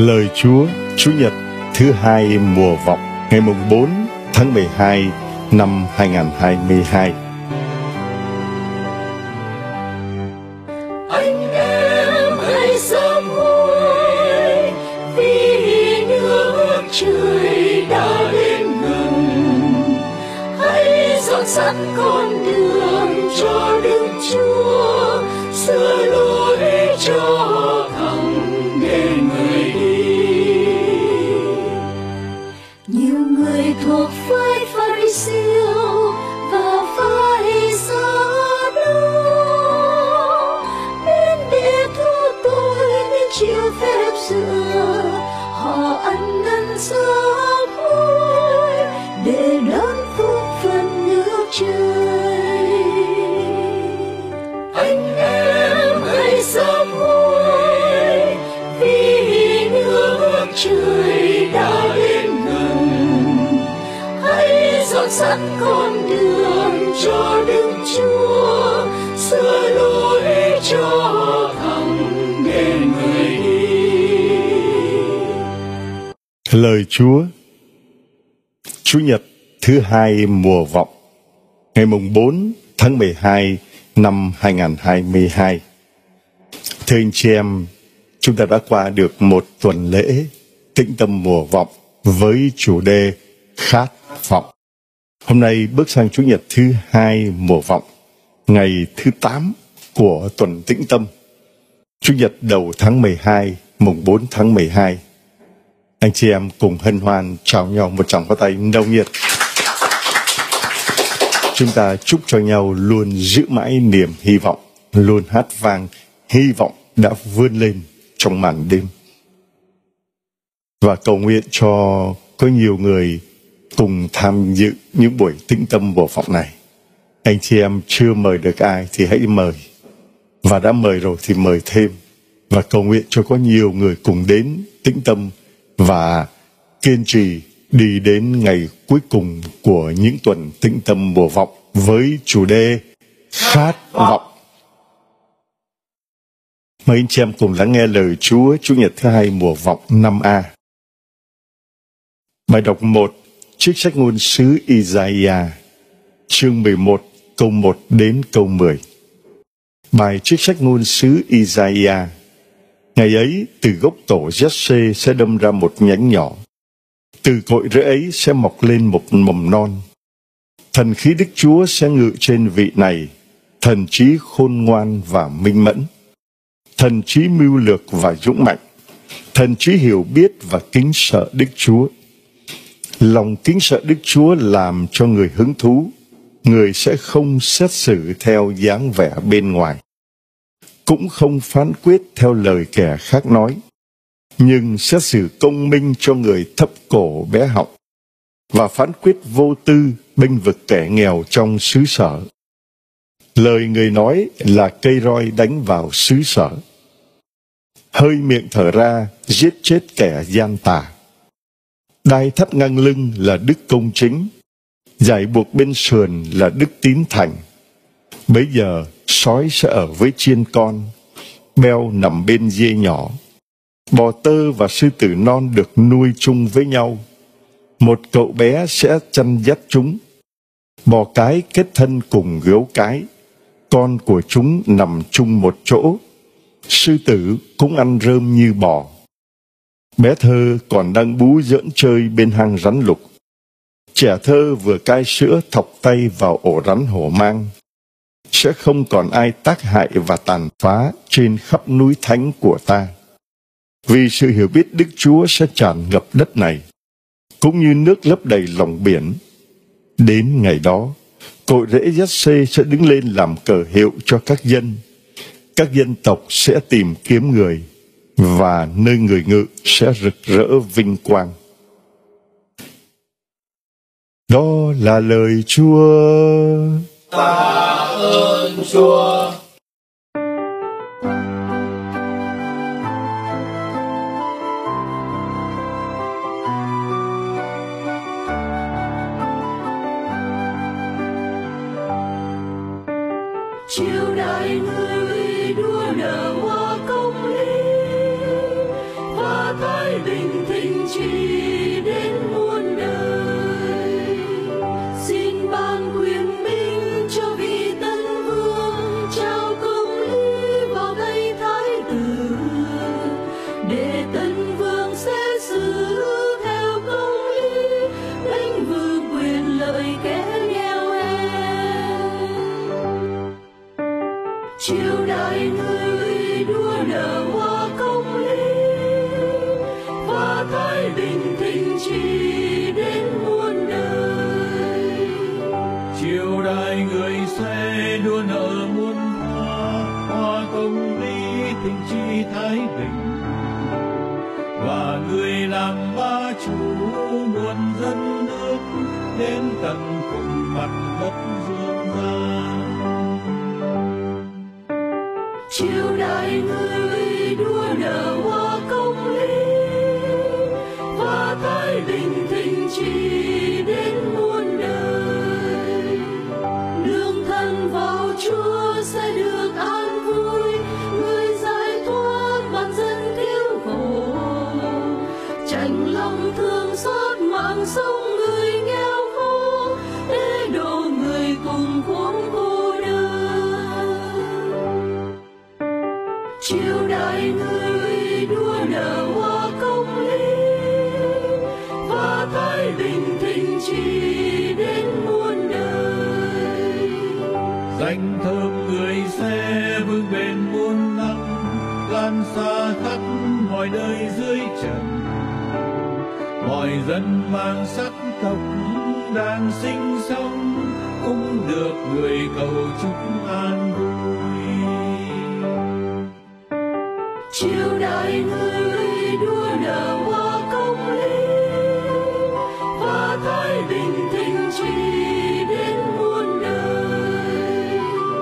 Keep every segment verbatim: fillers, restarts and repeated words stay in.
Lời Chúa, Chủ nhật thứ hai mùa vọng, ngày mùng bốn tháng mười hai năm hai nghìn không trăm hai mươi hai. Anh em hãy sám hối, vì nước trời đã đến gần. Hãy dọn sẵn con đường cho Đức Chúa, sửa lối cho thẳng để người đi. Nhiều người thuộc phái Pha-ri-siêu và phái Sa-đô đến để thua tôi nên chịu phép rửa. Họ ăn năn sám hối để đón phúc phần nước trời. Anh em hãy sám hối, vì nước trời đã đến gần. Hãy dọn sẵn con đường cho Đức Chúa, sửa lối cho thẳng để người đi. Lời Chúa, Chủ nhật thứ hai mùa vọng, ngày mùng bốn tháng mười hai năm hai nghìn không trăm hai mươi hai. Thưa anh chị em, chúng ta đã qua được một tuần lễ tĩnh tâm mùa vọng với chủ đề khát vọng. Hôm nay bước sang Chủ nhật thứ hai mùa vọng, ngày thứ tám của tuần tĩnh tâm, Chủ nhật đầu tháng mười hai, mùng bốn tháng mười hai. Anh chị em cùng hân hoan chào nhau một tràng pháo tay nồng nhiệt. Chúng ta chúc cho nhau luôn giữ mãi niềm hy vọng, luôn hát vang hy vọng đã vươn lên trong màn đêm. Và cầu nguyện cho có nhiều người cùng tham dự những buổi tĩnh tâm mùa vọng này. Anh chị em chưa mời được ai thì hãy mời, và đã mời rồi thì mời thêm, và cầu nguyện cho có nhiều người cùng đến tĩnh tâm và kiên trì đi đến ngày cuối cùng của những tuần tĩnh tâm mùa vọng với chủ đề khát vọng. Mời anh chị em cùng lắng nghe lời Chúa Chủ nhật thứ hai mùa vọng năm A. Bài đọc một, trích sách ngôn sứ Isaiah, chương mười một, câu một đến câu mười. Bài trích sách ngôn sứ Isaiah. Ngày ấy, từ gốc tổ Giê-xê sẽ đâm ra một nhánh nhỏ, từ cội rễ ấy sẽ mọc lên một mầm non. Thần khí Đức Chúa sẽ ngự trên vị này, thần trí khôn ngoan và minh mẫn, thần trí mưu lược và dũng mạnh, thần trí hiểu biết và kính sợ Đức Chúa. Lòng kính sợ Đức Chúa làm cho người hứng thú, người sẽ không xét xử theo dáng vẻ bên ngoài, cũng không phán quyết theo lời kẻ khác nói, nhưng xét xử công minh cho người thấp cổ bé họng, và phán quyết vô tư bênh vực kẻ nghèo trong xứ sở. Lời người nói là cây roi đánh vào xứ sở, hơi miệng thở ra giết chết kẻ gian tà. Đai thắt ngang lưng là đức công chính, dải buộc bên sườn là đức tín thành. Bấy giờ sói sẽ ở với chiên con, beo nằm bên dê nhỏ. Bò tơ và sư tử non được nuôi chung với nhau, một cậu bé sẽ chăn dắt chúng. Bò cái kết thân cùng gấu cái, con của chúng nằm chung một chỗ. Sư tử cũng ăn rơm như bò. Bé thơ còn đang bú giỡn chơi bên hang rắn lục. Trẻ thơ vừa cai sữa thọc tay vào ổ rắn hổ mang. Sẽ không còn ai tác hại và tàn phá trên khắp núi thánh của ta. Vì sự hiểu biết Đức Chúa sẽ tràn ngập đất này, cũng như nước lấp đầy lòng biển. Đến ngày đó, cội rễ Giê-xê sẽ đứng lên làm cờ hiệu cho các dân. Các dân tộc sẽ tìm kiếm người, và nơi người ngự sẽ rực rỡ vinh quang. Đó là lời Chúa. Ta ơn Chúa. Triều đại người đua nở hoa công lý và thái trì đến muôn đời. Xin ban quyền binh cho vị tân vương, trao công lý vào tay thái tử, để tân vương sẽ xử theo công lý, đánh vương quyền lợi kẻ nghèo hèn. Triều đại người đua nở hoa công lý, và thái bình thịnh trị đến muôn đời. Triều đại người sẽ đua nở muôn hoa, hoa công lý thịnh trị thái bình, và người làm ba chủ muôn dân nước, đến tận cùng mặt đất dương gian. Triều đại người đua nở hoa công lý, và thái bình thịnh trị đến muôn đời. Nương thân vào Chúa sẽ được an vui, người giải thoát vạn dân thiếu khổ. Chạnh lòng thương xót mạng sống người nghèo khổ, để độ người cùng khốn cô đơn. Triều đại người đua nở hoa công lý, và thái bình thịnh trị đến muôn đời. Danh thơm người sẽ vững bền muôn năm, lan xa khắp mọi nơi dưới trần. Mọi dân mang sắc tộc đang sinh sống, cũng được người cầu chúc an vui. Triều đại người đua nở hoa công lý, và thái bình thịnh trị đến muôn đời.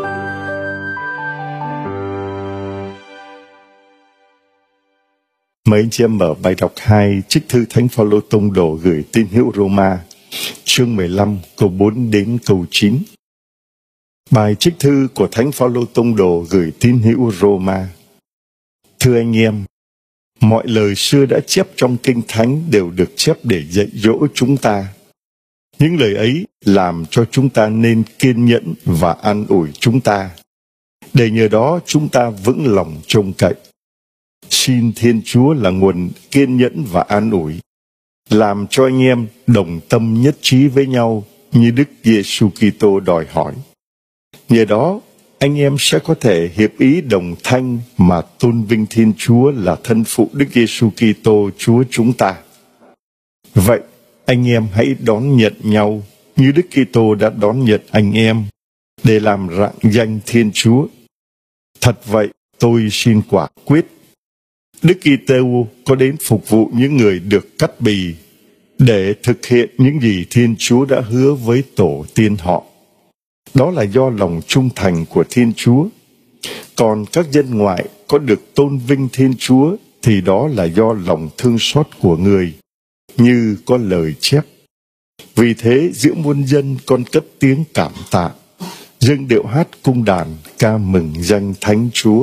Mời anh chị em mở bài đọc hai trích thư Thánh Phaolô tông đồ gửi tín hữu Roma, chương mười lăm câu bốn đến câu chín. Bài trích thư của Thánh Phaolô tông đồ gửi tín hữu Roma. Thưa anh em, mọi lời xưa đã chép trong Kinh Thánh đều được chép để dạy dỗ chúng ta. Những lời ấy làm cho chúng ta nên kiên nhẫn và an ủi chúng ta, để nhờ đó chúng ta vững lòng trông cậy. Xin Thiên Chúa là nguồn kiên nhẫn và an ủi, làm cho anh em đồng tâm nhất trí với nhau như Đức Giêsu Kitô đòi hỏi. Nhờ đó, anh em sẽ có thể hiệp ý đồng thanh mà tôn vinh Thiên Chúa là thân phụ Đức Giêsu Kitô Chúa chúng ta. Vậy, anh em hãy đón nhận nhau như Đức Kitô đã đón nhận anh em, để làm rạng danh Thiên Chúa. Thật vậy, tôi xin quả quyết, Đức Kitô có đến phục vụ những người được cắt bì để thực hiện những gì Thiên Chúa đã hứa với tổ tiên họ. Đó là do lòng trung thành của Thiên Chúa. Còn các dân ngoại có được tôn vinh Thiên Chúa thì đó là do lòng thương xót của người, như có lời chép. Vì thế giữa muôn dân con cất tiếng cảm tạ, dâng điệu hát cung đàn ca mừng danh Thánh Chúa.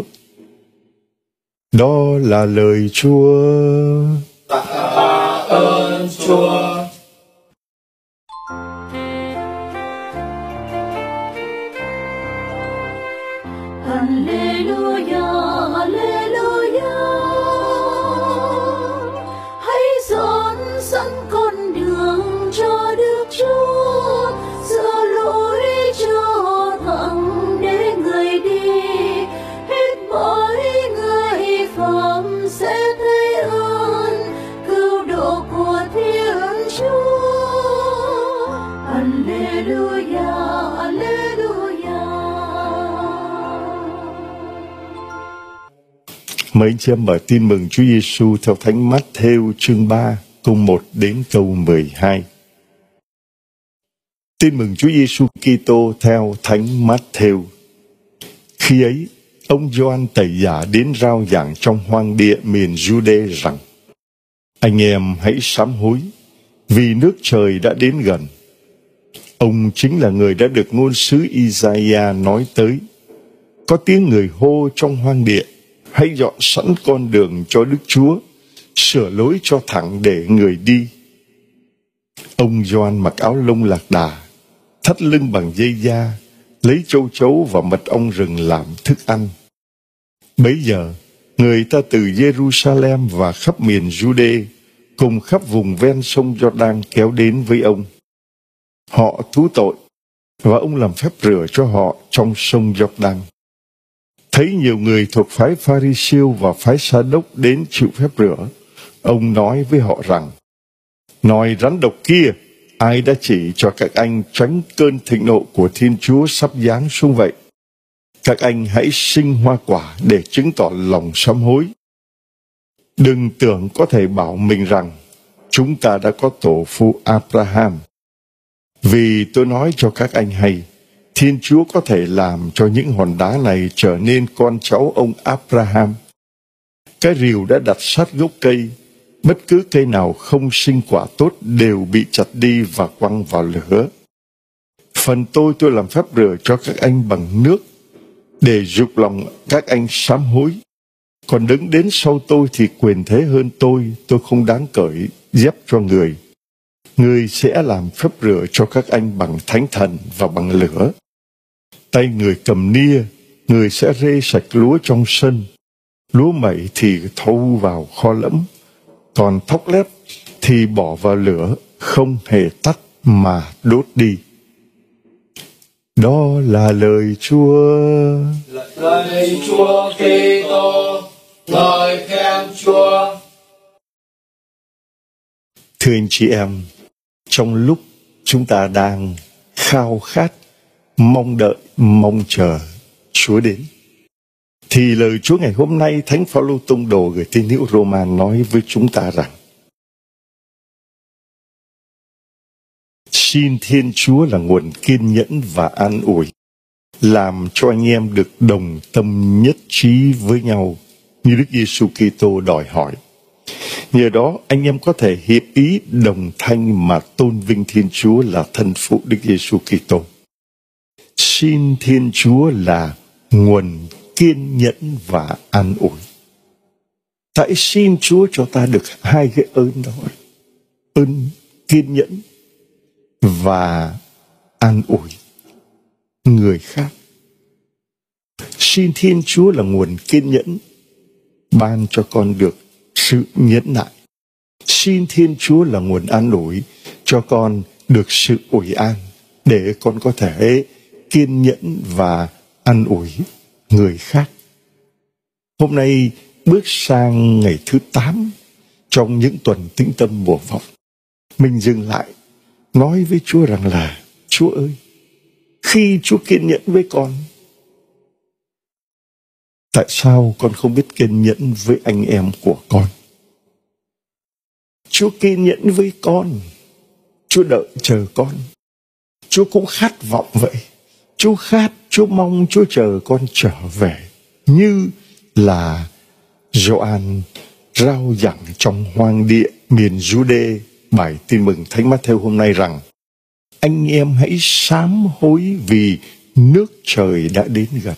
Đó là lời Chúa. Tạ ơn Chúa. Hallelujah, Hallelujah. Hãy dọn sẵn con đường cho Đức Chúa, sửa lối cho thẳng để người đi. Hết mỗi người phạm sẽ thấy ơn cứu độ của Thiên Chúa. Hallelujah, Hallelujah. Mấy anh chị em mở tin mừng Chúa Giêsu theo Thánh Mát-thêu chương ba câu một đến câu mười hai. Tin mừng Chúa Giêsu Kitô theo Thánh Mát-thêu. Khi ấy, ông Gioan Tẩy Giả đến rao giảng trong hoang địa miền Giu-đê rằng: Anh em hãy sám hối, vì nước trời đã đến gần. Ông chính là người đã được ngôn sứ Isaiah nói tới. Có tiếng người hô trong hoang địa: Hãy dọn sẵn con đường cho Đức Chúa, sửa lối cho thẳng để người đi. Ông Gioan mặc áo lông lạc đà, thắt lưng bằng dây da, lấy châu chấu và mật ong rừng làm thức ăn. Bấy giờ, người ta từ Jerusalem và khắp miền Jude, cùng khắp vùng ven sông Giô-đan kéo đến với ông. Họ thú tội, và ông làm phép rửa cho họ trong sông Giô-đan. Thấy nhiều người thuộc phái Pha-ri-siêu và phái Sa-đốc đến chịu phép rửa, ông nói với họ rằng: Nòi rắn độc kia, ai đã chỉ cho các anh tránh cơn thịnh nộ của Thiên Chúa sắp giáng xuống vậy? Các anh hãy sinh hoa quả để chứng tỏ lòng sám hối. Đừng tưởng có thể bảo mình rằng chúng ta đã có tổ phụ Abraham. Vì tôi nói cho các anh hay, Thiên Chúa có thể làm cho những hòn đá này trở nên con cháu ông Abraham. Cái rìu đã đặt sát gốc cây, bất cứ cây nào không sinh quả tốt đều bị chặt đi và quăng vào lửa. Phần tôi tôi làm phép rửa cho các anh bằng nước, để dục lòng các anh sám hối. Còn đứng đến sau tôi thì quyền thế hơn tôi, tôi không đáng cởi dép cho người. Người sẽ làm phép rửa cho các anh bằng thánh thần và bằng lửa. Tay người cầm nia, người sẽ rê sạch lúa trong sân. Lúa mẩy thì thâu vào kho lẫm, còn thóc lép thì bỏ vào lửa, không hề tắt mà đốt đi. Đó là lời Chúa. Lời Chúa Kitô, ngợi khen Chúa. Thưa anh chị em, trong lúc chúng ta đang khao khát, mong đợi, mong chờ Chúa đến, thì lời Chúa ngày hôm nay Thánh Phaolô tông đồ gửi tín hữu Roma nói với chúng ta rằng: xin Thiên Chúa là nguồn kiên nhẫn và an ủi, làm cho anh em được đồng tâm nhất trí với nhau như Đức Giêsu Kitô đòi hỏi. Nhờ đó anh em có thể hiệp ý đồng thanh mà tôn vinh Thiên Chúa là thân phụ Đức Giêsu Kitô. Xin Thiên Chúa là nguồn kiên nhẫn và an ủi. Tại xin Chúa cho ta được hai cái ơn đó: ơn kiên nhẫn và an ủi người khác. Xin Thiên Chúa là nguồn kiên nhẫn, ban cho con được sự nhẫn nại. Xin Thiên Chúa là nguồn an ủi, cho con được sự ủi an, để con có thể kiên nhẫn và an ủi người khác. Hôm nay bước sang ngày thứ tám trong những tuần tĩnh tâm mùa vọng, mình dừng lại nói với Chúa rằng là: Chúa ơi, khi Chúa kiên nhẫn với con, tại sao con không biết kiên nhẫn với anh em của con? Chúa kiên nhẫn với con, Chúa đợi chờ con, Chúa cũng khát vọng vậy. Chúa khát, Chúa mong, Chúa chờ con trở về, như là Gioan rao giảng trong hoang địa miền Jude bài tin mừng Thánh Mát-thêu hôm nay rằng: anh em hãy sám hối vì nước trời đã đến gần.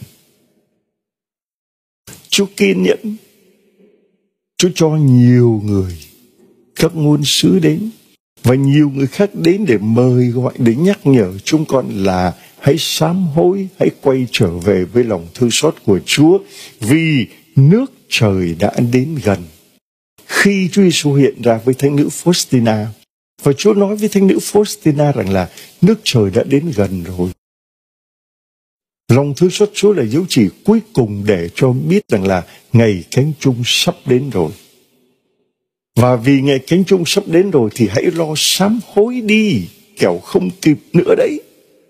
Chúa kiên nhẫn, Chúa cho nhiều người, các ngôn sứ đến, và nhiều người khác đến để mời gọi, để nhắc nhở chúng con là hãy sám hối, hãy quay trở về với lòng thương xót của Chúa, vì nước trời đã đến gần. Khi Chúa Giêsu hiện ra với thánh nữ Faustina, và Chúa nói với thánh nữ Faustina rằng là nước trời đã đến gần rồi. Lòng thương xót Chúa là dấu chỉ cuối cùng để cho biết rằng là ngày cánh chung sắp đến rồi. Và vì ngày cánh chung sắp đến rồi thì hãy lo sám hối đi, kẻo không kịp nữa đấy.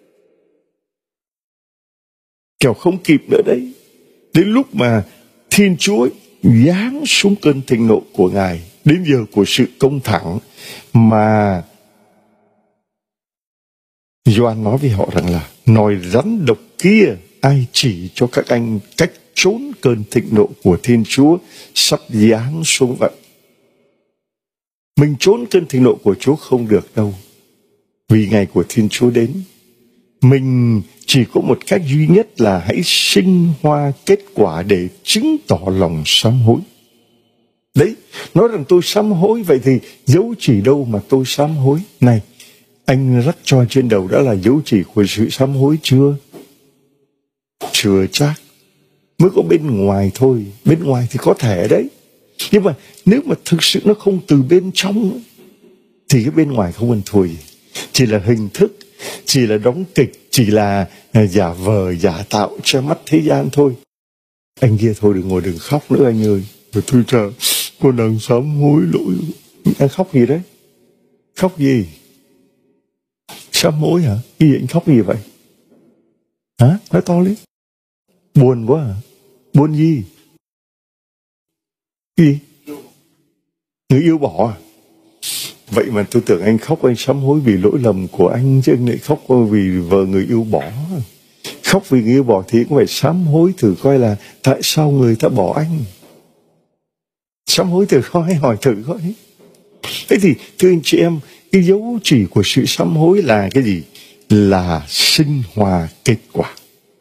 Kẻo không kịp nữa đấy. Đến lúc mà Thiên Chúa giáng xuống cơn thịnh nộ của Ngài, đến giờ của sự công thẳng, mà Gioan nói với họ rằng là: nòi rắn độc kia, ai chỉ cho các anh cách trốn cơn thịnh nộ của Thiên Chúa sắp giáng xuống vậy? Mình trốn cơn thịnh nộ của Chúa không được đâu, vì ngày của Thiên Chúa đến. Mình chỉ có một cách duy nhất là hãy sinh hoa kết quả để chứng tỏ lòng sám hối. Đấy, nói rằng tôi sám hối, vậy thì dấu chỉ đâu mà tôi sám hối? Này, anh rắc cho trên đầu đã là dấu chỉ của sự sám hối chưa? Chưa chắc. Mới có bên ngoài thôi. Bên ngoài thì có thể đấy. Nhưng mà nếu mà thực sự nó không từ bên trong thì cái bên ngoài không cần thùi. Chỉ là hình thức, chỉ là đóng kịch, chỉ là giả vờ, giả tạo cho mắt thế gian thôi. Anh kia thôi đừng ngồi đừng khóc nữa anh ơi. Rồi tôi chờ, con đang sám hối lỗi. Anh khóc gì đấy? Khóc gì? Sám hối hả? Cái gì anh khóc gì vậy? Hả? Nói to lên. Buồn quá à? Buồn gì? Gì? Người yêu bỏ à? Vậy mà tôi tưởng anh khóc anh sám hối vì lỗi lầm của anh, chứ anh lại khóc vì vợ người yêu bỏ. Khóc vì người yêu bỏ thì cũng phải sám hối thử coi là tại sao người ta bỏ anh. Sám hối thử coi, hỏi thử coi. Thế thì thưa anh chị em, cái dấu chỉ của sự sám hối là cái gì? Là sinh hoa kết quả.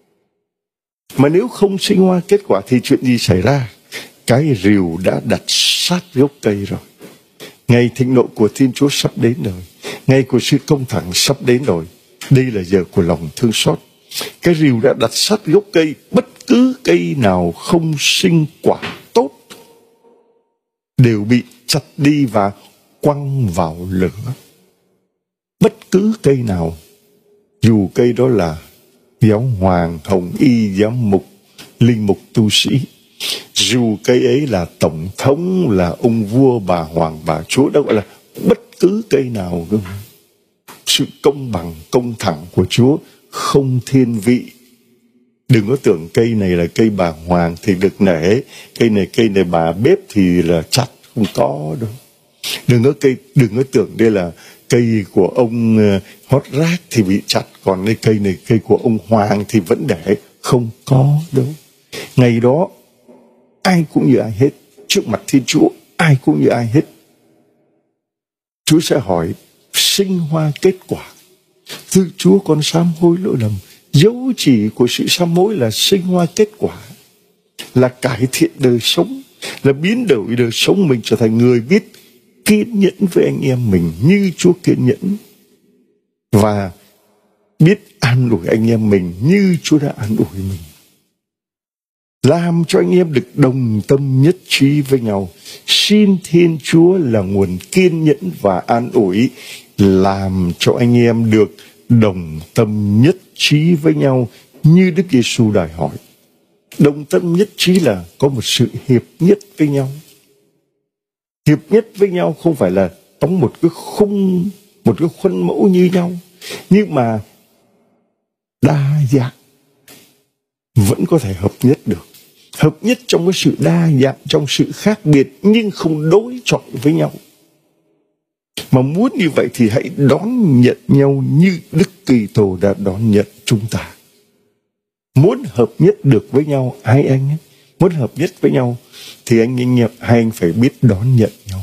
Mà nếu không sinh hoa kết quả thì chuyện gì xảy ra? Cái rìu đã đặt sát gốc cây rồi. Ngày thịnh nộ của Thiên Chúa sắp đến rồi. Ngày của sự công thẳng sắp đến rồi. Đây là giờ của lòng thương xót. Cái rìu đã đặt sát gốc cây. Bất cứ cây nào không sinh quả tốt đều bị chặt đi và quăng vào lửa. Bất cứ cây nào, dù cây đó là giáo hoàng, hồng y, giám mục, linh mục, tu sĩ, dù cây ấy là tổng thống, là ông vua, bà hoàng, bà chúa, đó gọi là bất cứ cây nào. Sự công bằng, công thẳng của Chúa không thiên vị. Đừng có tưởng cây này là cây bà hoàng thì được nể, cây này cây này bà bếp thì là chặt, không có đâu. Đừng có cây, đừng có tưởng đây là cây của ông hót rác thì bị chặt, còn đây cây này cây của ông hoàng thì vẫn để, không có đâu. Ngày đó ai cũng như ai hết, trước mặt Thiên Chúa ai cũng như ai hết. Chúa sẽ hỏi sinh hoa kết quả. Thưa Chúa, con sám hối lỗi lầm. Dấu chỉ của sự sám hối là sinh hoa kết quả, là cải thiện đời sống, là biến đổi đời sống mình trở thành người biết kiên nhẫn với anh em mình như Chúa kiên nhẫn, và biết an ủi anh em mình như Chúa đã an ủi mình. Làm cho anh em được đồng tâm nhất trí với nhau. Xin Thiên Chúa là nguồn kiên nhẫn và an ủi, làm cho anh em được đồng tâm nhất trí với nhau như Đức Giêsu đòi hỏi. Đồng tâm nhất trí là có một sự hiệp nhất với nhau. Hiệp nhất với nhau không phải là trong một cái khung, một cái khuôn mẫu như nhau, nhưng mà đa dạng vẫn có thể hợp nhất được. Hợp nhất trong cái sự đa dạng, trong sự khác biệt, nhưng không đối chọi với nhau. Mà muốn như vậy thì hãy đón nhận nhau như Đức Kitô đã đón nhận chúng ta. Muốn hợp nhất được với nhau, hai anh ấy, muốn hợp nhất với nhau thì anh anh em hai anh phải biết đón nhận nhau.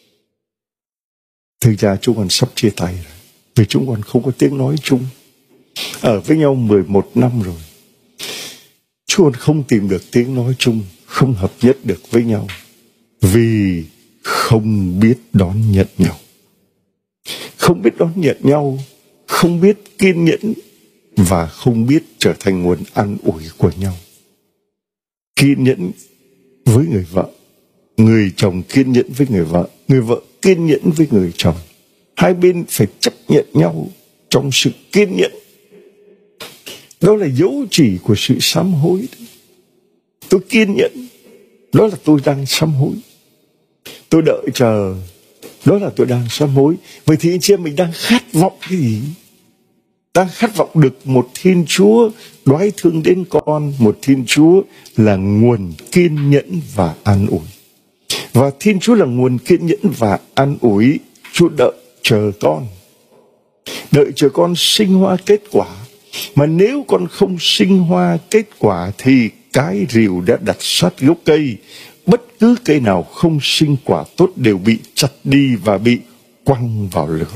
Thực ra chúng con sắp chia tay rồi, vì chúng con không có tiếng nói chung. Ở với nhau mười một năm rồi, chúng con không tìm được tiếng nói chung, không hợp nhất được với nhau, vì không biết đón nhận nhau. Không biết đón nhận nhau, không biết kiên nhẫn, và không biết trở thành nguồn an ủi của nhau. Kiên nhẫn với người vợ, người chồng kiên nhẫn với người vợ, người vợ kiên nhẫn với người chồng. Hai bên phải chấp nhận nhau trong sự kiên nhẫn. Đó là dấu chỉ của sự sám hối. Tôi kiên nhẫn, đó là tôi đang sám hối. Tôi đợi chờ, đó là tôi đang sám hối. Vậy thì anh chị em mình đang khát vọng cái gì? Đang khát vọng được một Thiên Chúa đoái thương đến con, một Thiên Chúa là nguồn kiên nhẫn và an ủi. Và Thiên Chúa là nguồn kiên nhẫn và an ủi. Chúa đợi chờ con, đợi chờ con sinh hoa kết quả. Mà nếu con không sinh hoa kết quả thì cái rìu đã đặt sát gốc cây. Bất cứ cây nào không sinh quả tốt đều bị chặt đi và bị quăng vào lửa.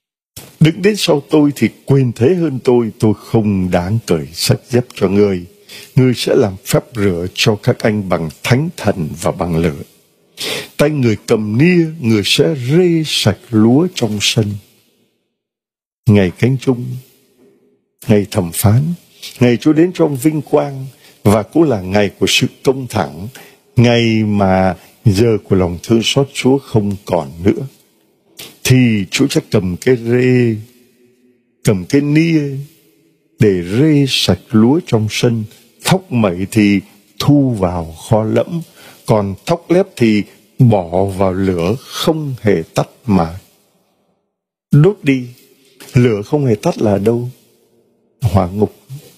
Đừng đến sau tôi thì quyền thế hơn tôi, tôi không đáng cởi sách dép cho ngươi. Người sẽ làm phép rửa cho các anh bằng thánh thần và bằng lửa. Tay người cầm nia, người sẽ rê sạch lúa trong sân. Ngày cánh chung, ngày thẩm phán, ngày Chúa đến trong vinh quang, và cũng là ngày của sự công thẳng, ngày mà giờ của lòng thương xót Chúa không còn nữa. Thì Chúa sẽ cầm cái rê, cầm cái nia để rê sạch lúa trong sân. Thóc mẩy thì thu vào kho lẫm, còn thóc lép thì bỏ vào lửa không hề tắt mà đốt đi. Lửa không hề tắt là đâu? Hỏa ngục.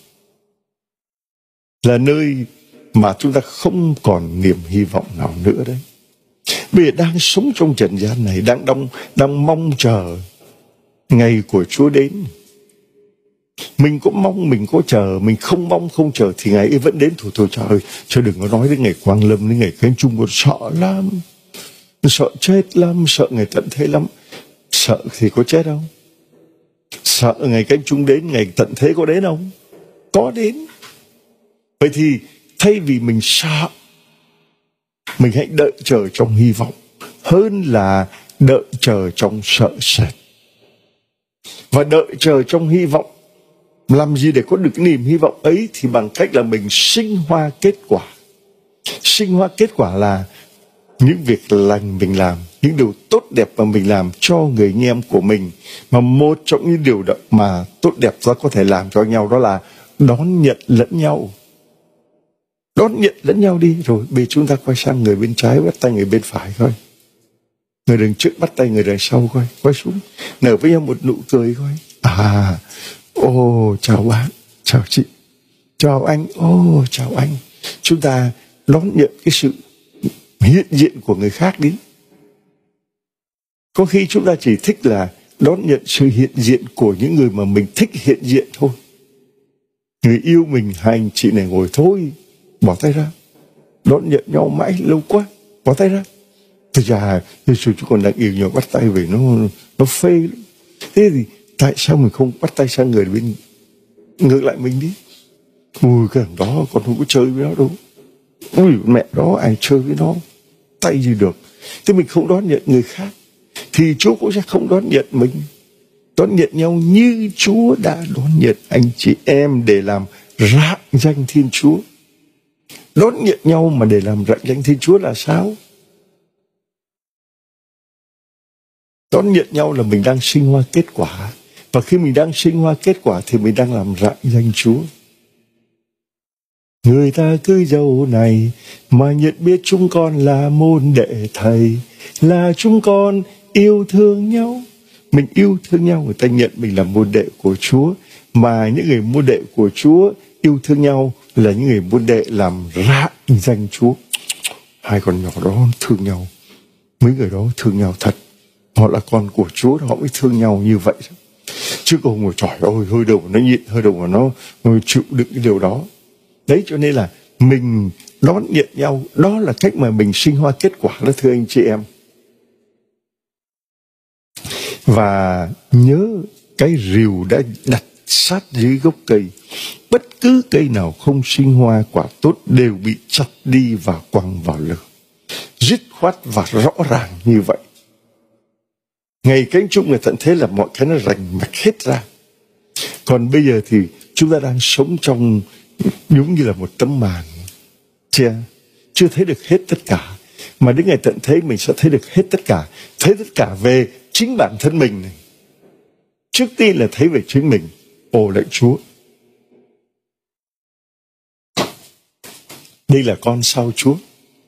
Là nơi mà chúng ta không còn niềm hy vọng nào nữa đấy. Bây giờ đang sống trong trần gian này, đang đông, đang mong chờ ngày của Chúa đến. Mình có mong, mình có chờ, mình không mong, không chờ thì ngày ấy vẫn đến. Thôi thôi trời ơi, chứ đừng có nói đến ngày Quang Lâm, đến ngày Cánh Chung, còn sợ lắm. Sợ chết lắm, sợ ngày tận thế lắm. Sợ thì có chết không? Sợ ngày Cánh Chung đến, ngày tận thế có đến không? Có đến. Vậy thì thay vì mình sợ, mình hãy đợi chờ trong hy vọng hơn là đợi chờ trong sợ sệt. Và đợi chờ trong hy vọng, làm gì để có được cái niềm hy vọng ấy? Thì bằng cách là mình sinh hoa kết quả. Sinh hoa kết quả là những việc lành mình làm, những điều tốt đẹp mà mình làm cho người anh em của mình. Mà một trong những điều mà tốt đẹp ta có thể làm cho nhau đó là đón nhận lẫn nhau. Đón nhận lẫn nhau đi. Rồi bây chúng ta quay sang người bên trái, bắt tay người bên phải coi. Người đằng trước bắt tay người đằng sau coi. Quay xuống, nở với nhau một nụ cười coi. À, ô chào bạn, chào chị, chào anh, ô chào anh. Chúng ta đón nhận cái sự hiện diện của người khác đi. Có khi chúng ta chỉ thích là đón nhận sự hiện diện của những người mà mình thích hiện diện thôi. Người yêu mình, hai anh chị này ngồi thôi, bỏ tay ra. Đón nhận nhau mãi lâu quá, bỏ tay ra. Thực ra Giê-xu chúng còn đang yêu nhau bắt tay về nó nó phê lắm. Thế thì tại sao mình không bắt tay sang người bên ngược lại mình đi? Ui cái thằng đó còn không có chơi với nó đâu. Ui mẹ đó ai chơi với nó, tay gì được. Thế mình không đón nhận người khác thì Chúa cũng sẽ không đón nhận mình. Đón nhận nhau như Chúa đã đón nhận anh chị em để làm rạng danh Thiên Chúa. Đón nhận nhau mà để làm rạng danh Thiên Chúa là sao? Đón nhận nhau là mình đang sinh hoa kết quả. Và khi mình đang sinh hoa kết quả thì mình đang làm rạng danh Chúa. Người ta cứ dâu này mà nhận biết chúng con là môn đệ thầy, là chúng con yêu thương nhau. Mình yêu thương nhau, người ta nhận mình là môn đệ của Chúa. Mà những người môn đệ của Chúa yêu thương nhau là những người môn đệ làm rạng danh Chúa. Hai con nhỏ đó thương nhau, mấy người đó thương nhau thật. Họ là con của Chúa, họ mới thương nhau như vậy. Chứ không ngồi trời ơi, hơi đầu nó nhịn, hơi đầu mà nó chịu đựng cái điều đó. Đấy, cho nên là mình đón nhận nhau, đó là cách mà mình sinh hoa kết quả đó, thưa anh chị em. Và nhớ cái rìu đã đặt sát dưới gốc cây. Bất cứ cây nào không sinh hoa quả tốt đều bị chặt đi và quăng vào lửa. Dứt khoát và rõ ràng như vậy. Ngày Cánh Chung, người tận thế là mọi cái nó rành mạch hết ra. Còn bây giờ thì chúng ta đang sống trong giống như là một tấm màn. Chưa, chưa thấy được hết tất cả. Mà đến ngày tận thế mình sẽ thấy được hết tất cả. Thấy tất cả về chính bản thân mình này. Trước tiên là thấy về chính mình. Ồ lạy Chúa, đây là con sao Chúa?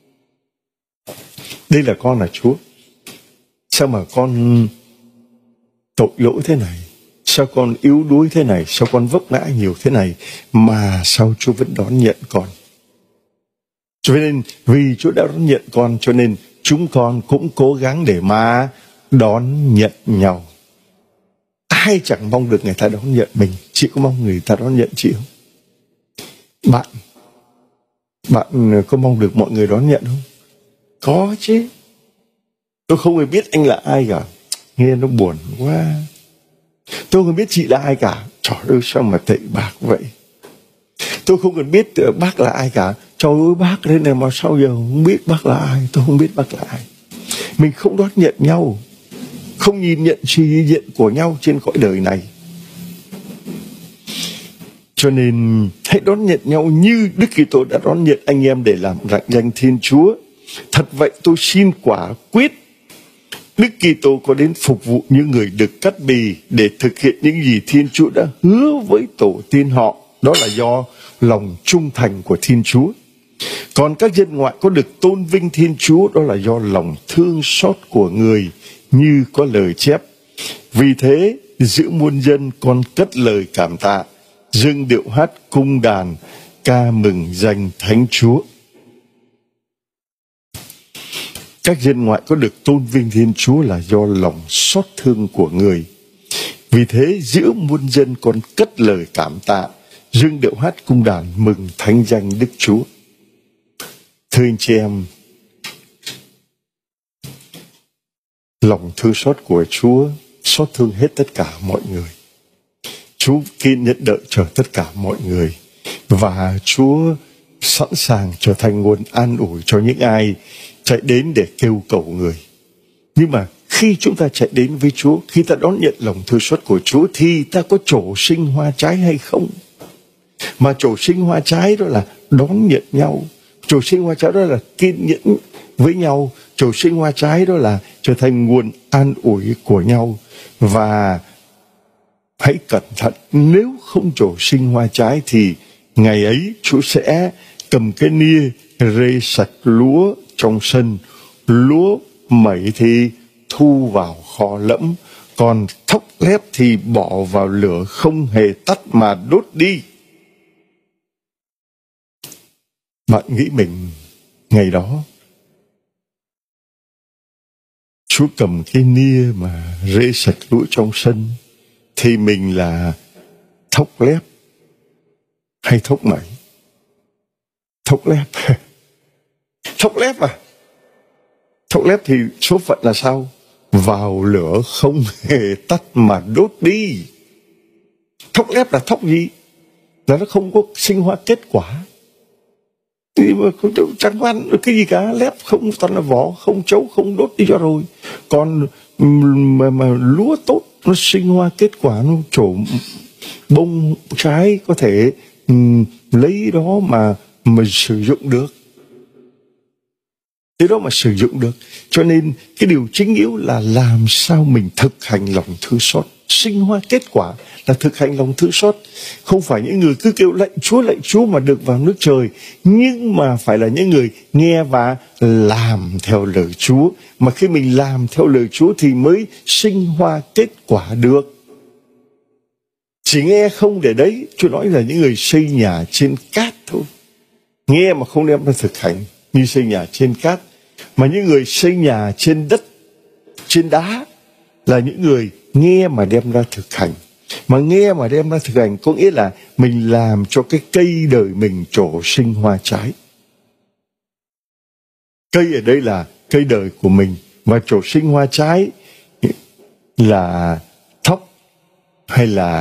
Đây là con là Chúa. Sao mà con tội lỗi thế này? Sao con yếu đuối thế này? Sao con vấp ngã nhiều thế này? Mà sao Chúa vẫn đón nhận con? Cho nên vì Chúa đã đón nhận con, cho nên chúng con cũng cố gắng để mà đón nhận nhau. Ai chẳng mong được người ta đón nhận mình. Chị có mong người ta đón nhận chị không? Bạn Bạn có mong được mọi người đón nhận không? Có chứ. Tôi không hề biết anh là ai cả. Nghe nó buồn quá. Tôi không biết chị là ai cả. Trời ơi sao mà tệ bạc vậy. Tôi không cần biết bác là ai cả. Trời ơi, bác thế này mà sao giờ không biết bác là ai. Tôi không biết bác là ai. Mình không đón nhận nhau, không nhìn nhận sự hiện diện của nhau trên cõi đời này. Cho nên hãy đón nhận nhau như Đức Kitô đã đón nhận anh em để làm rạng danh Thiên Chúa. Thật vậy tôi xin quả quyết Đức Kitô có đến phục vụ những người được cắt bì để thực hiện những gì Thiên Chúa đã hứa với tổ tiên họ. Đó là do lòng trung thành của Thiên Chúa. Còn các dân ngoại có được tôn vinh Thiên Chúa, đó là do lòng thương xót của người, như có lời chép. Vì thế giữa muôn dân con cất lời cảm tạ, dâng điệu hát cung đàn, ca mừng danh Thánh Chúa. Các dân ngoại có được tôn vinh Thiên Chúa là do lòng xót thương của người. Vì thế giữa muôn dân con cất lời cảm tạ, dâng điệu hát cung đàn mừng thánh danh Đức Chúa. Thưa anh chị em, lòng thương xót của Chúa xót thương hết tất cả mọi người. Chúa kiên nhẫn đợi chờ tất cả mọi người. Và Chúa sẵn sàng trở thành nguồn an ủi cho những ai chạy đến để kêu cầu người. Nhưng mà khi chúng ta chạy đến với Chúa, khi ta đón nhận lòng thương xót của Chúa, thì ta có trổ sinh hoa trái hay không? Mà trổ sinh hoa trái đó là đón nhận nhau. Trổ sinh hoa trái đó là kiên nhẫn với nhau. Trổ sinh hoa trái đó là trở thành nguồn an ủi của nhau. Và hãy cẩn thận, nếu không trổ sinh hoa trái thì ngày ấy Chúa sẽ cầm cái nia rê sạch lúa trong sân. Lúa mẩy thì thu vào kho lẫm, còn thóc lép thì bỏ vào lửa không hề tắt mà đốt đi. Bạn nghĩ mình ngày đó Chúa cầm cái nia mà rê sạch lúa trong sân thì mình là thóc lép hay thóc mẩy? Thóc lép. Thóc lép à? Thóc lép thì số phận là sao? Vào lửa không hề tắt mà đốt đi. Thóc lép là thóc gì? Là nó không có sinh hoa kết quả. Thì mà chẳng ăn cái gì cả. Lép không, toàn là vỏ, không chấu, không đốt đi cho rồi. Còn mà, mà lúa tốt, nó sinh hoa kết quả, nó trổ bông trái, có thể um, lấy đó mà mình sử dụng được. Thế đó mà sử dụng được. Cho nên cái điều chính yếu là làm sao mình thực hành lòng thương xót. Sinh hoa kết quả là thực hành lòng thương xót. Không phải những người cứ kêu lạy Chúa, lạy Chúa mà được vào nước trời. Nhưng mà phải là những người nghe và làm theo lời Chúa. Mà khi mình làm theo lời Chúa thì mới sinh hoa kết quả được. Chỉ nghe không để đấy. Chúa nói là những người xây nhà trên cát thôi. Nghe mà không đem ra thực hành, như xây nhà trên cát. Mà những người xây nhà trên đất, trên đá là những người nghe mà đem ra thực hành. Mà nghe mà đem ra thực hành có nghĩa là mình làm cho cái cây đời mình trổ sinh hoa trái. Cây ở đây là cây đời của mình. Và trổ sinh hoa trái là thóc hay là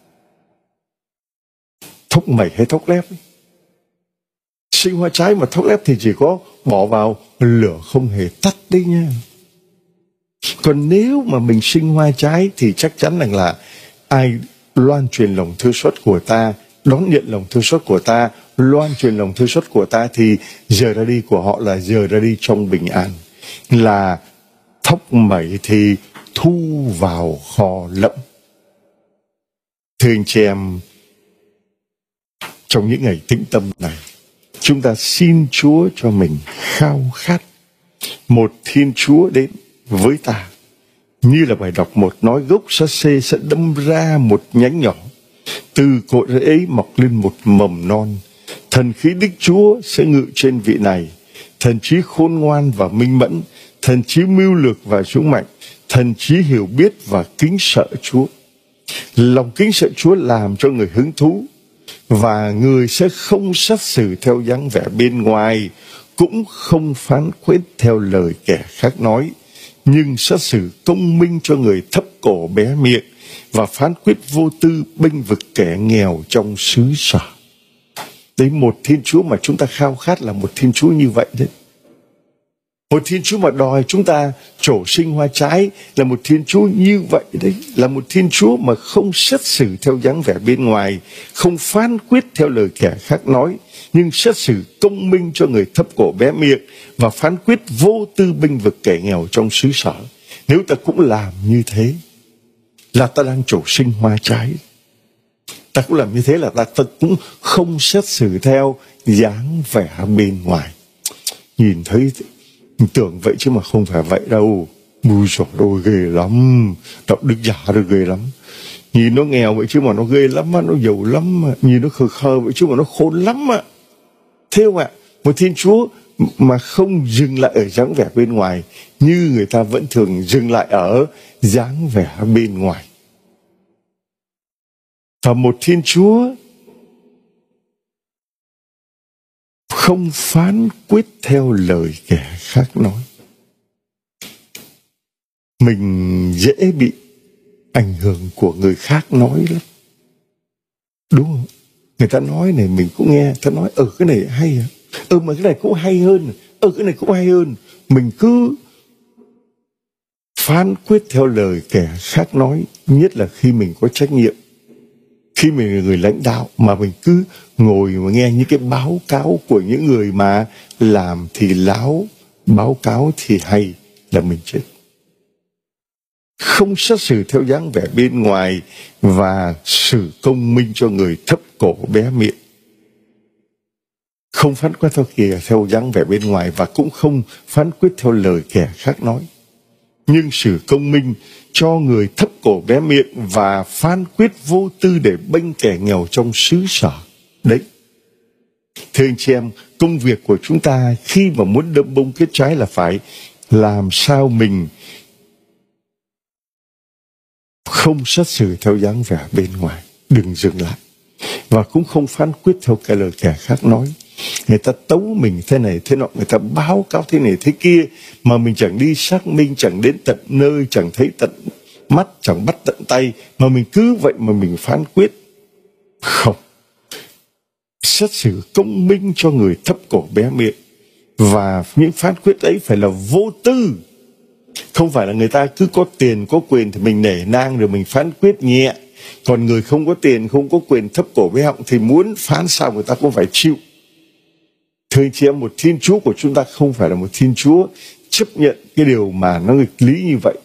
thóc mẩy hay thóc lép. Sinh hoa trái mà thóc lép thì chỉ có bỏ vào lửa không hề tắt đấy nha. Còn nếu mà mình sinh hoa trái thì chắc chắn rằng là ai loan truyền lòng thương xót của ta, đón nhận lòng thương xót của ta, loan truyền lòng thương xót của ta thì giờ ra đi của họ là giờ ra đi trong bình an. Là thóc mẩy thì thu vào kho lẫm. Thưa anh chị em, trong những ngày tĩnh tâm này, chúng ta xin Chúa cho mình khao khát một Thiên Chúa đến với ta. Như là bài đọc một nói, gốc sa xê sẽ đâm ra một nhánh nhỏ, từ cội rễ ấy mọc lên một mầm non. Thần khí Đức Chúa sẽ ngự trên vị này, thần trí khôn ngoan và minh mẫn, thần trí mưu lược và dũng mạnh, thần trí hiểu biết và kính sợ Chúa. Lòng kính sợ Chúa làm cho người hứng thú, và người sẽ không xét xử theo dáng vẻ bên ngoài, cũng không phán quyết theo lời kẻ khác nói, nhưng xét xử công minh cho người thấp cổ bé miệng, và phán quyết vô tư bênh vực kẻ nghèo trong xứ sở. Đấy, một Thiên Chúa mà chúng ta khao khát là một Thiên Chúa như vậy đấy. Một Thiên Chúa mà đòi chúng ta trổ sinh hoa trái là một Thiên Chúa như vậy đấy. Là một Thiên Chúa mà không xét xử theo dáng vẻ bên ngoài, không phán quyết theo lời kẻ khác nói, nhưng xét xử công minh cho người thấp cổ bé miệng và phán quyết vô tư bênh vực kẻ nghèo trong xứ sở. Nếu ta cũng làm như thế là ta đang trổ sinh hoa trái. Ta cũng làm như thế là ta, ta cũng không xét xử theo dáng vẻ bên ngoài. Nhìn thấy tưởng vậy chứ mà không phải vậy đâu. Bùi dồi ôi ghê lắm. Đạo đức giả được ghê lắm. Nhìn nó nghèo vậy chứ mà nó ghê lắm, nó giàu lắm. Nhìn nó khờ khờ vậy chứ mà nó khôn lắm. Thế không ạ? Một Thiên Chúa mà không dừng lại ở dáng vẻ bên ngoài, như người ta vẫn thường dừng lại ở dáng vẻ bên ngoài. Và một Thiên Chúa không phán quyết theo lời kẻ khác nói. Mình dễ bị ảnh hưởng của người khác nói lắm. Đúng không? Người ta nói này mình cũng nghe, ta nói ờ cái này hay à? Ờ mà cái này cũng hay hơn, ờ cái này cũng hay hơn. Mình cứ phán quyết theo lời kẻ khác nói, nhất là khi mình có trách nhiệm. Khi mình là người lãnh đạo mà mình cứ ngồi mà nghe những cái báo cáo của những người mà làm thì láo, báo cáo thì hay, là mình chết. Không xét xử theo dáng vẻ bên ngoài và xử công minh cho người thấp cổ bé miệng. Không phán quyết theo kìa theo dáng vẻ bên ngoài và cũng không phán quyết theo lời kẻ khác nói. Nhưng xử công minh cho người thấp cổ bé miệng và phán quyết vô tư để bênh kẻ nghèo trong xứ sở. Đấy. Thưa anh chị em, công việc của chúng ta khi mà muốn đâm bông kết trái là phải làm sao mình không xét xử theo dáng vẻ bên ngoài, đừng dừng lại. Và cũng không phán quyết theo cái lời kẻ khác nói. Người ta tấu mình thế này thế nọ, người ta báo cáo thế này thế kia, mà mình chẳng đi xác minh, chẳng đến tận nơi, chẳng thấy tận mắt, chẳng bắt tận tay, mà mình cứ vậy mà mình phán quyết. Không. Xét xử công minh cho người thấp cổ bé miệng, và những phán quyết ấy phải là vô tư. Không phải là người ta cứ có tiền, có quyền thì mình nể nang rồi mình phán quyết nhẹ. Còn người không có tiền, không có quyền, thấp cổ bé họng thì muốn phán sao người ta cũng phải chịu. Thưa anh chị em, một Thiên Chúa của chúng ta không phải là một Thiên Chúa chấp nhận cái điều mà nó nghịch lý như vậy.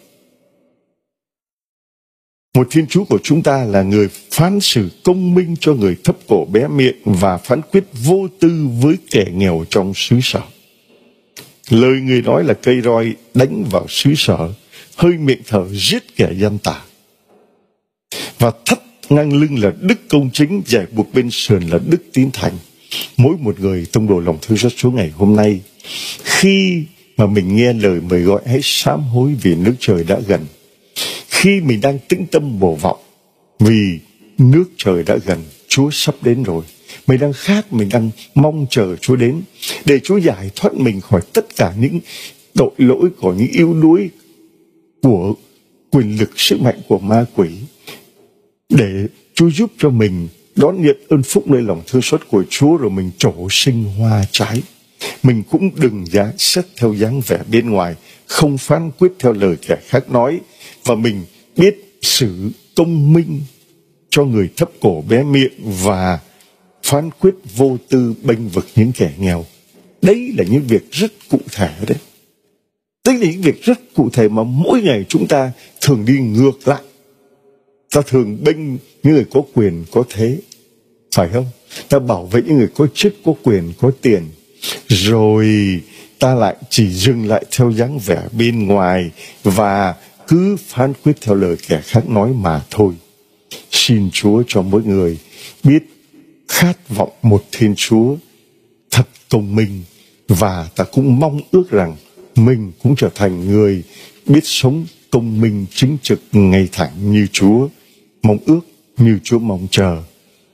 Một Thiên Chúa của chúng ta là người phán xử công minh cho người thấp cổ bé miệng và phán quyết vô tư với kẻ nghèo trong xứ sở. Lời người nói là cây roi đánh vào xứ sở, hơi miệng thở giết kẻ gian tà. Và thắt ngang lưng là đức công chính, giải buộc bên sườn là đức tín thành. Mỗi một người tông đồ lòng thương xót Chúa ngày hôm nay, khi mà mình nghe lời mời gọi hãy sám hối vì nước trời đã gần, khi mình đang tĩnh tâm bổ vọng vì nước trời đã gần, Chúa sắp đến rồi, mình đang khát, mình đang mong chờ Chúa đến để Chúa giải thoát mình khỏi tất cả những tội lỗi, của những yếu đuối của quyền lực sức mạnh của ma quỷ, để Chúa giúp cho mình đón nhận ơn phúc nơi lòng thương xót của Chúa, rồi mình trổ sinh hoa trái. Mình cũng đừng giá xét theo dáng vẻ bên ngoài, không phán quyết theo lời kẻ khác nói, và mình biết xử công minh cho người thấp cổ bé miệng và phán quyết vô tư bênh vực những kẻ nghèo. Đấy là những việc rất cụ thể đấy. Đấy là những việc rất cụ thể mà mỗi ngày chúng ta thường đi ngược lại. Ta thường bênh những người có quyền có thế, phải không? Ta bảo vệ những người có chức, có quyền, có tiền. Rồi ta lại chỉ dừng lại theo dáng vẻ bên ngoài và cứ phán quyết theo lời kẻ khác nói mà thôi. Xin Chúa cho mỗi người biết khát vọng một Thiên Chúa thật công minh, và ta cũng mong ước rằng mình cũng trở thành người biết sống công minh chính trực ngay thẳng như Chúa mong ước, như Chúa mong chờ.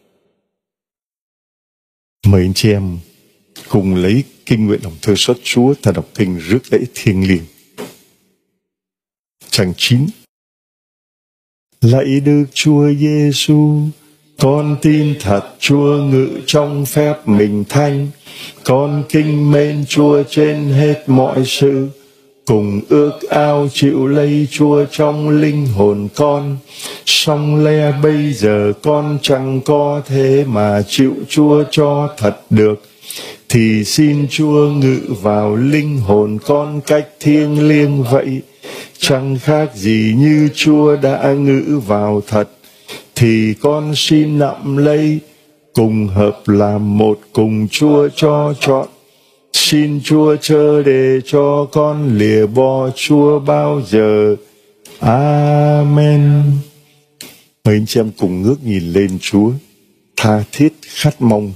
Mời anh chị em cùng lấy kinh nguyện lòng thương xót Chúa, ta đọc kinh rước lễ thiêng liêng. Trang chín. Lạy Đức Chúa Giêsu, Con tin thật Chúa ngự trong phép mình thanh, con kính mến Chúa trên hết mọi sự, cùng ước ao chịu lấy Chúa trong linh hồn con. Song le bây giờ con chẳng có thế mà chịu Chúa cho thật được, thì xin Chúa ngự vào linh hồn con cách thiêng liêng vậy. Chẳng khác gì như Chúa đã ngự vào thật, thì con xin nắm lấy, cùng hợp làm một cùng Chúa cho chọn. Xin Chúa chớ để cho con lìa bỏ Chúa bao giờ. Amen. Mời anh chị em cùng ngước nhìn lên Chúa, tha thiết khát mong.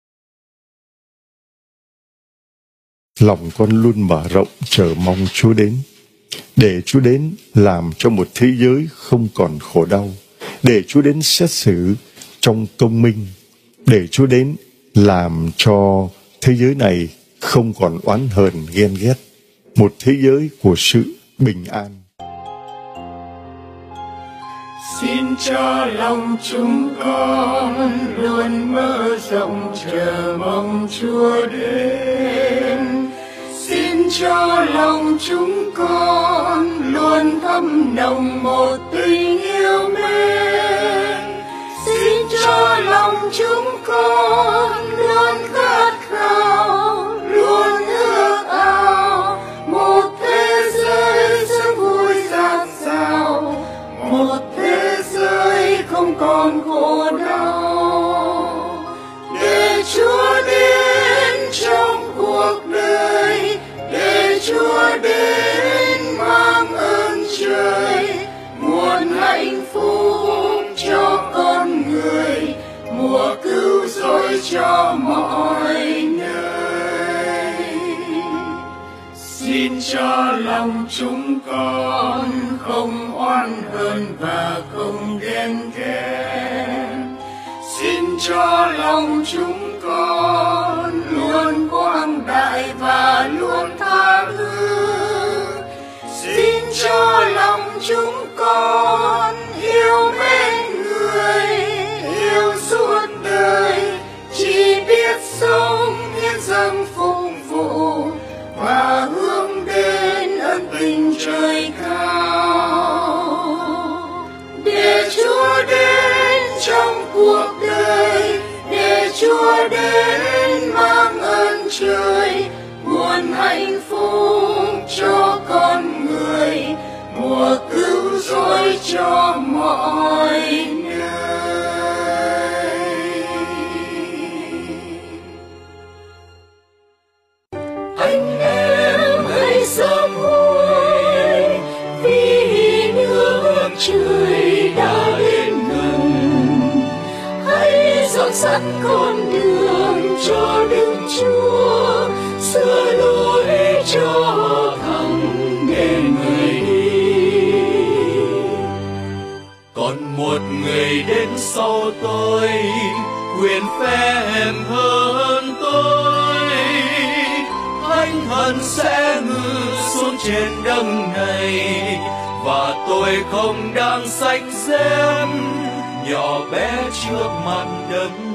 Lòng con luôn mở rộng chờ mong Chúa đến, để Chúa đến làm cho một thế giới không còn khổ đau, để Chúa đến xét xử trong công minh, để Chúa đến làm cho thế giới này không còn oán hờn ghen ghét, một thế giới của sự bình an. Xin cho lòng chúng con luôn mở rộng chờ mong Chúa đến. Xin cho lòng chúng con luôn thấm nồng một tình yêu mến. Xin cho lòng chúng con luôn khát khao, luôn ước ao một thế giới rất vui dạt dào, một thế giới không còn khổ đau. Để Chúa đến trong cuộc đời, để Chúa đến mang ơn trời, nguồn hạnh phúc cho con người, mùa cứu rỗi cho mọi nơi. Xin cho lòng chúng con không oán hờn và không ghen ghét. Xin cho lòng chúng con luôn quang đại và luôn tha thứ. Xin cho lòng chúng con yêu mến người, yêu suốt đời, chỉ biết sống hiến dâng phục vụ và hướng đến ân tình trời cao. Để Chúa đến trong cuộc đời, để Chúa đến mang ơn trời, nguồn hạnh phúc cho con người, mùa cứu rỗi cho mọi nơi. Anh em hãy sám hối, vì nước trời đã đến gần. Hãy dọn sẵn con đường cho Đức Chúa, sửa lối cho thằng để người đi. Còn một người đến sau tôi, quyền phép hơn tôi. Thánh thần sẽ ngự xuống trên đất này, và tôi không đang xanh xém, nhỏ bé trước mặt đấng